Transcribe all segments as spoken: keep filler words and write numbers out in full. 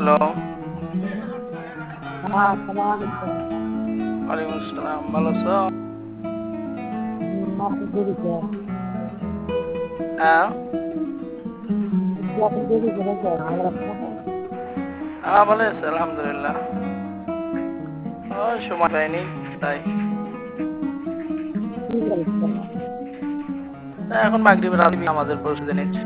Hello. হ্যাঁ, আসসালামু আলাইকুম। ওয়ালাইকুম আসসালাম। ভালো আছো? হুম, আপনি দেরি করে হ্যাঁ। একটু আপনি দেরি করে কেন? ভালো লাগছে না? হ্যাঁ, ভালো আছে আলহামদুলিল্লাহ। ও সময় পাইনি তাই। কি বলছেন? তা এখন মাগরিবের আগে আমাদের প্রস্তুতি নিচ্ছি।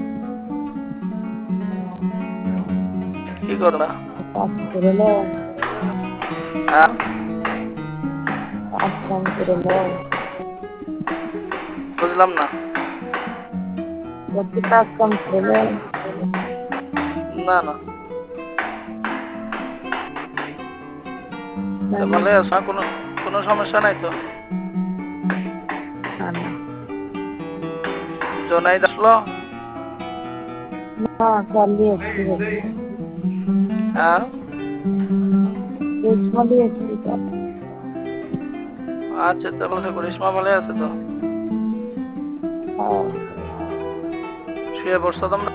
কি করবা? কাজ করে নেও, হ্যাঁ, কাজ কাম করে নেও। বুঝলাম না। বলছি কাজ কাম করে নেও। না না। তা জানি ভালো আছো? কোনো কোনো সমস্যা নাই তো? না না জোনাইদ আসলো? না, চালিয়ে এসছি বলছি। হ্যাঁ। রেশমা দিয়ে এসছি তো। আচ্ছা, তা বলছে করিশ্মা ভালো আছে তো? হ্যাঁ, শুয়ে পড়ছো তোমরা?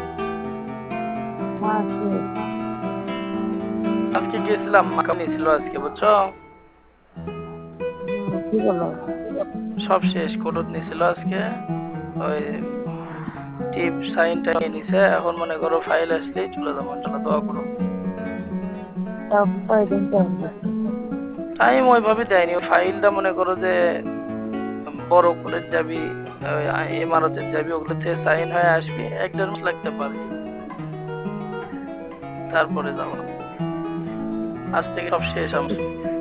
হ্যাঁ, ঠিক। আজকে গেছিলাম, মাকামি ছিল আজকে, বুঝছো? হুম, কি বলো? সব শেষ, কোডত নিছিল আজকে। ওই টিপ সাইনটা নিয়ে নিছে, এখন মনে করো ফাইল আসলেই চলে যাবো, ইনশাল্লাহ দোয়া করো। তাও কয়দিন টাইম দিচ্ছে? টাইম ওইভাবে দেয়নি, ওই ফাইলটা মনে করো যে বড় করে যাবি, ওই ইমারতের যাবি, ওগুলো থেকে সাইন হয়ে আসবি, এক দেড় মাস লাগতে পারে, তারপরে যাবো। আজ থেকে সব শেষ আমার।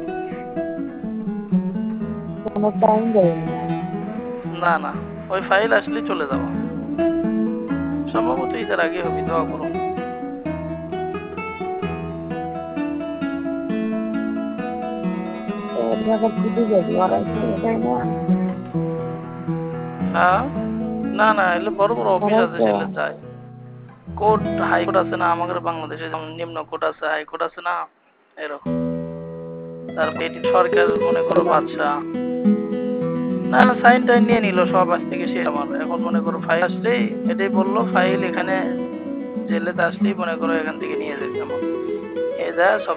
কোনো টাইম দেয়নি? না না, ওই ফাইল আসলেই চলে যাবো, সম্ভবত ঈদের আগে হবে, দোয়া করো। তো ওর জায়গায় ছুটি যাবি, ওরা ছুটি দেয় না? হ্যাঁ। না না, এলে বড় বড় অফিস ওরাই আছে, তো। সেগুলো যায়। কোর্ট, হাইকোর্ট আছে না আমাদের বাংলাদেশে, যেমন নিম্ন কোর্ট আছে, হাইকোর্ট আছে না, এরকম। তারপর এটি সরকার, মনে করো বাদশাহ। না না, সাইন টাইন নিয়ে নিল সব, আজ থেকে শেষ আমার। এখন মনে করো ফাইল আসলেই, এটাই বললো ফাইল এখানে জেলেতে আসলেই মনে করো এখান থেকে নিয়ে যাবে আমার, এ যা সব